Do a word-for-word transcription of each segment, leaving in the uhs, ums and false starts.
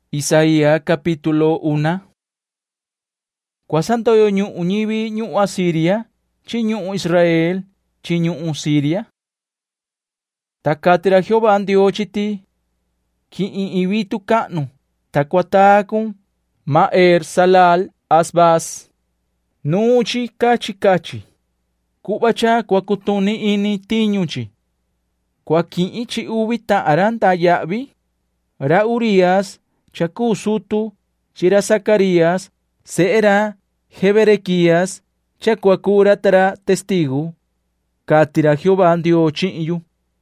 Isaías capítulo uno. Cuasantoyo ñu'u ñivi ñu'u Asiria, chi ñu'u Israel, chi ñu'u Siria. Takatira Jehová Dios chiti, ki'in ibitu ka'nu, takuatakun, Maher Salal Asbaz, nuchi kachi kachi, kubacha kwakutuni ini tiñuchi, kwaki'i chi ubi ta'aran tayabi, ra Urias, chaku sutu, chira Zacarías, seera Heberequías, chacuacura tara testigo, katira Jehová Dios chi'yu.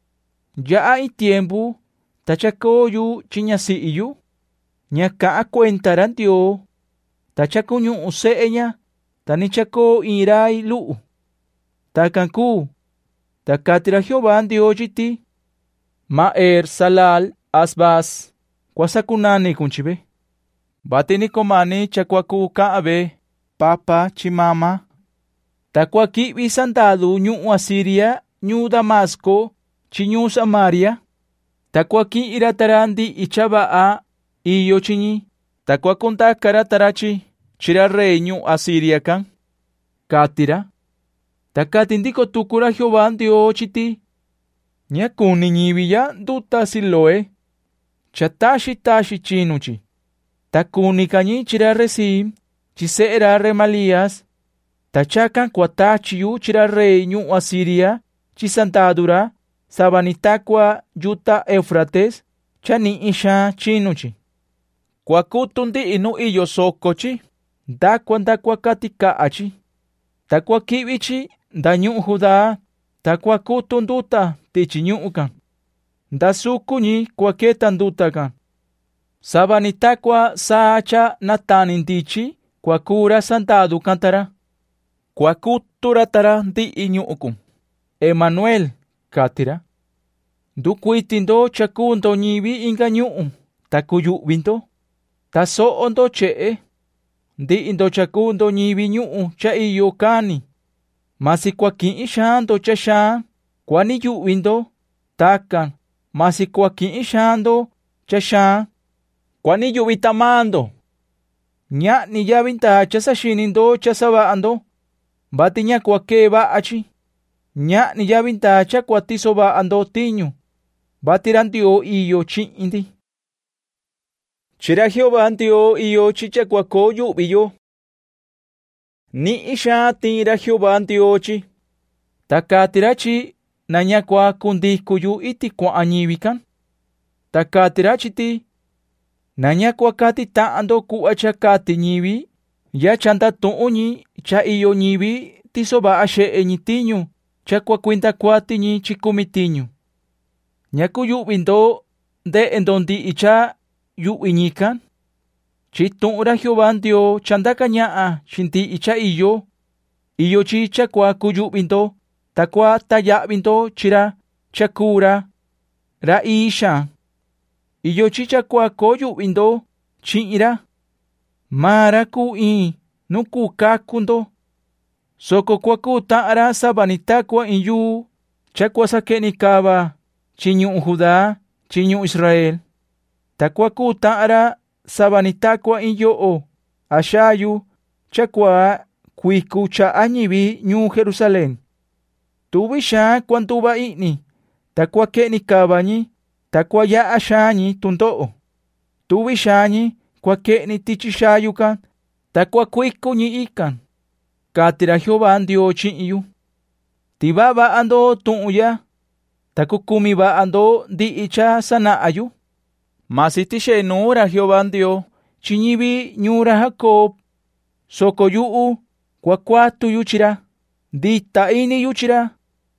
Ya hay tiempo, tachakoyu chiñasiyu, ñaka cuentaran Dios, tachakuñu useña, tanichako irai lu, takanku, takatira Jehová Dios chiti, Maher Salal Asbaz, kwasakunani kunchibe. Batini komani chakwaku kaabe, papa chimama. Takwakibi sandadu ñu Asiria, ñu Damasco, chi ñu Samaria. Takwaki iratarandi ichabaa, iyo chiñi. Takwakunta karatarachi, chira rey ñu Asiria kan. Katira. Takatindiko tukura Jehová Dios chiti. Nyakuni ñibiya duta siloe. Chatashi tashi chinuchi. Takuni kañi chira Rezim, chiseera Remalías, tachakan kuatachiyu chira rey ñu Asiria, chisantadura, sabanitakwa yuta Eufrates, chani isha chinuchi. Kwakutundi inu iyo sokochi, dakwa dakwa katikaachi, takwa kibichi, da ñu Judá, takwa kutunduta tichi ñu'ukan, da sukuñi kwaketandutakan. Sabanitakwa saacha natanindichi, kwakura santadu kantara. Kwakuturatara di iñu'ukun. Emmanuel, katira. Dukuitindo chakundo ñibi inga ñu'u, takuyubindo. Tasoondo che'e. Di indo chakundo ñibi ñu'u cha iyo kani. Masi kwaki'i shando cha shan, kwani yubindo, takan. Masi kwaki'i shando cha shan, kwani yubitamando. Nya ni yabinta chasashinindo chasabaando. Bati nya kwake baachi. Nya ni yabinta chakwatiso baando tiñu. Batirandio iyo chiindi. Chira Jehová Dios iyo chichakwako yubiyo. Ni isha tira Jehová Dios chi. Takatirachi na nya kwa kundikuyu iti kwa anyibikan. Takatirachi ti. Nanya kwakati taando kuachakati ñibi, ya chanta tu'uñi cha iyo ñibi tisoba ashe eñitiñu, cha kwakuinta kwati ñi chikumitiñu. Nyaku yubindo de endondi icha yubiñikan. Chitu'ura Jehová Dios chandaka ña'a shinti icha iyo, iyo chi chakwa kuyubindo, takwa tayabindo chira chakura, ra isha. Iyo chicha kwa koyu indo, chi'ira. Mara ku i, nuku kakundo. Soko kwa ku ta'ara sabanita kwa inyu, chakwa sakeni kaba, chiñu Judá, chiñu Israel. Takwa ku ta'ara sabanita kwa inyo o, ashayu, chakwa kuiku cha añibi ñu Jerusalén. Tubisha kwantuba ini, takwa keni kaba ñi, takwa ya ashani tundo'o. Tuwi shani kwa keni tichishayukan, takwa kuiku ñi ikan. Katira Jehová Dios chi'yu. Tibaba ando tu'uya, takukumi ba ando di icha sana'ayu. Masitishe nura Jehová Dios, chiñibi ñura Jacob. Soko yu'u, kwa kwatu yuchira, di ta'ini yuchira.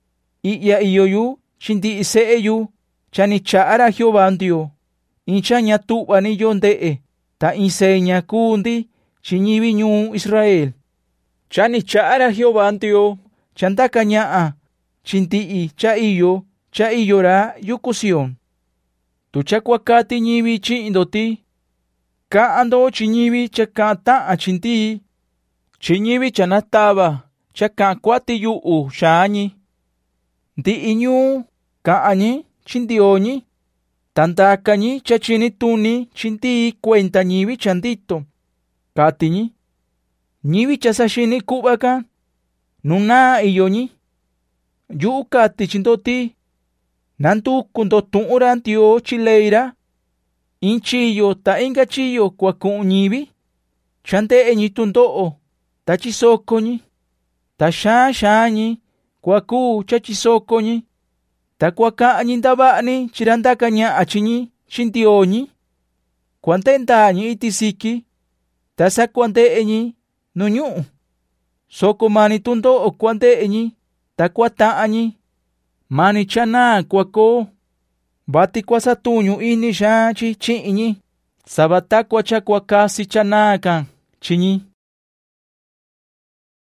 Iya iyoyu, chindi ise'eyu, chani cha'ara Jehová Dios, incha ñatu'ba ni yonde'e, ta inseña kundi, chiñibi ñu Israel. Chani cha'ara Jehová Dios, chandaka ña'a, chinti'i cha iyo, cha iyora yukusion. Tu chakwakati ñibi chi'indoti, ka'ando chiñibi chaka ta'a chinti'i, chiñibi chanataba, chaka kwati yu'u sha'añi. Ndi'i ñu ka'añi, chindioñi, Tandaka ñi chachini tuni chinti cuenta ñivi chandito. Kati ñi. Ñivi chasashini kubaka. Nuna iyo ñi. Yu kati chindoti. Nandu kundo tuura ndio chileira. Inchiyo ta inga chiyo kwa kuu ñivi. Chante ñi tundo. Ta chisoko ñi. Ta sha sha ñi. Kwa kuu chachisoko ñi. Ta kwa kaa ñi ndabani chirandaka ña achiñi chindio ñi. Kwante nda ñi itisiki. Ta sa kwante ñi nuñu. Soko mani tundo o kwante ñi. Ta kwa taa ñi. Mani chana kwa ko. Bati kwa satuñu ini sha chi chi ñi. Sabata kwa cha kwa kasi chanaka chiñi.